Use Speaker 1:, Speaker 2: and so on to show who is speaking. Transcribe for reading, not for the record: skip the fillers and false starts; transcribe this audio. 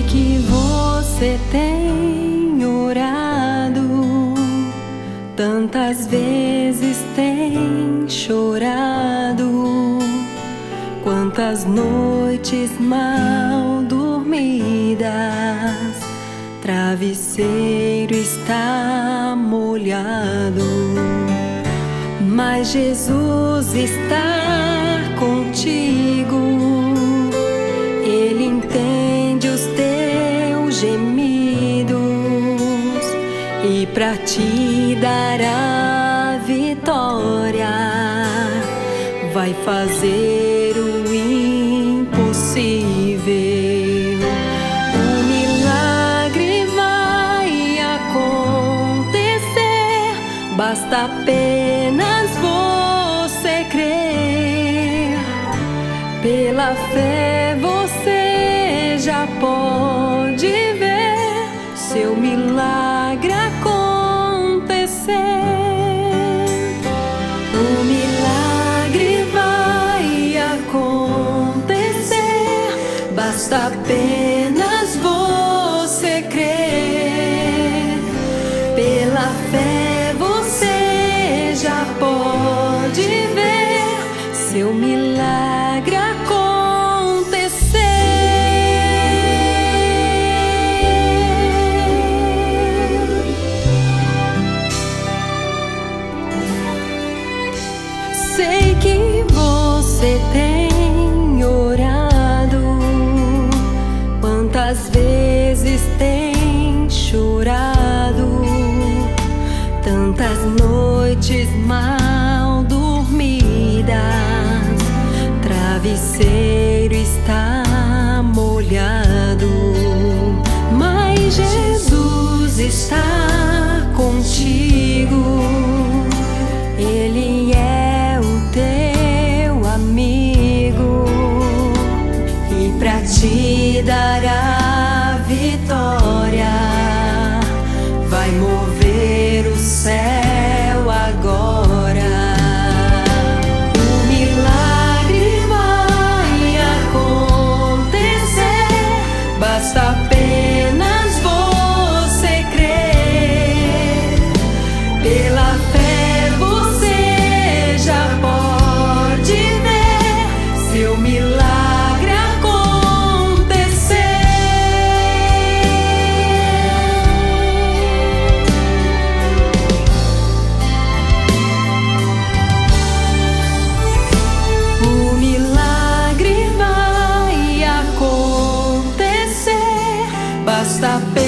Speaker 1: que você tem orado, tantas vezes tem chorado, quantas noites mal dormidas, travesseiro está molhado, mas Jesus está contigo. Ele entende os teus gemidos e pra te dar a vitória vai fazer o impossível. O milagre vai acontecer, basta apenas você crer. Pela fé você já pode ver seu milagre acontecer. O milagre vai acontecer, basta apenas você crer. Pela fé você já pode ver seu milagre acontecer. Sei que você tem orado, quantas vezes tem chorado, tantas noites mal dormidas, travesseiro está molhado, mas Jesus está contigo. Ele é o teu amigo e pra te dar a vitória vai mover o céu agora. O milagre vai acontecer, basta apenas você crer. Pela fé você já pode ver seu milagre acontecer. O milagre vai acontecer, basta apenas